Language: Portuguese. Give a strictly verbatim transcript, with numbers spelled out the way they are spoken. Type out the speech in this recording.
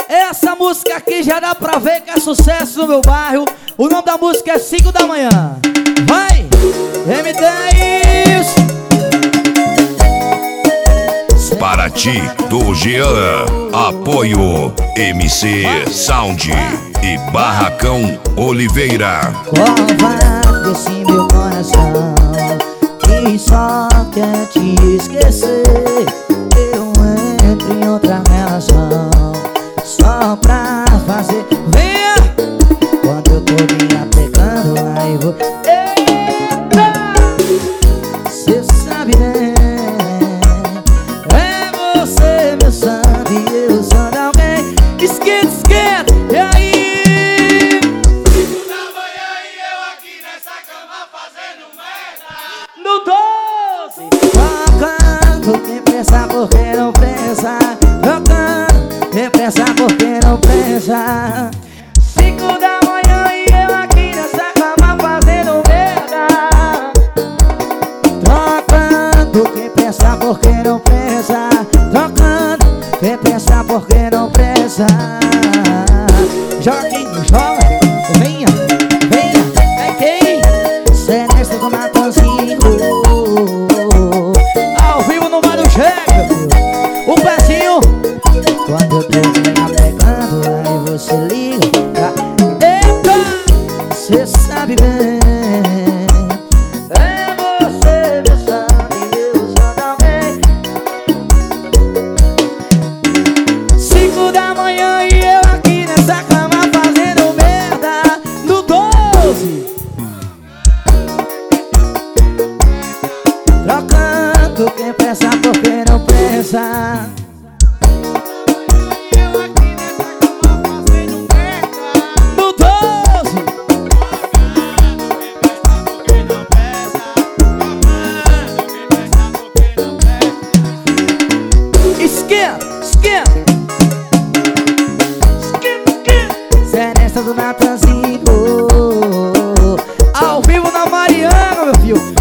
Essa música aqui já dá pra ver que é sucesso no meu bairro. O nome da música é cinco da manhã. Vai! M dez! Para ti, do Jean. Apoio M C Sound e Barracão Oliveira. Covarde esse meu coração que só quer te esquecer. Eu entro em outra relação só pra fazer. Venha! Quando eu tô me apegando, aí vou. Eita! Cê sabe, né? É você, meu santo, E eu sou de alguém. esquenta, esquenta! E aí? Cinco da manhã e eu aqui nessa cama fazendo merda. No doze! Tocando, quem pensa porque não pensa. Tocando, quem pensa porque não pensa. Cinco da manhã e eu aqui nessa cama fazendo merda. Trocando, quem pensa porque não pensa. Trocando, quem pensa porque não pensa. Joga aqui, joga! Venha, venha! É quem? Celeste do Matanzinho. Ao vivo no Bar do Cheque! O pezinho! Quando eu tô me apegando, aí você liga pra... Eita! Cê sabe bem. É você, meu sangue, eu sou de alguém. Cinco da manhã e eu aqui nessa cama fazendo merda. No doze! Trocando, quem pensa porque não pensa. Eu aqui nessa cama fazendo merda. No doze! Quem pensa porque não pensa. Amando quem pensa porque não pensa. Esquenta, esquenta! Esquenta, esquenta! Celeste do Natanzinho. Ao vivo na Mariana, meu filho!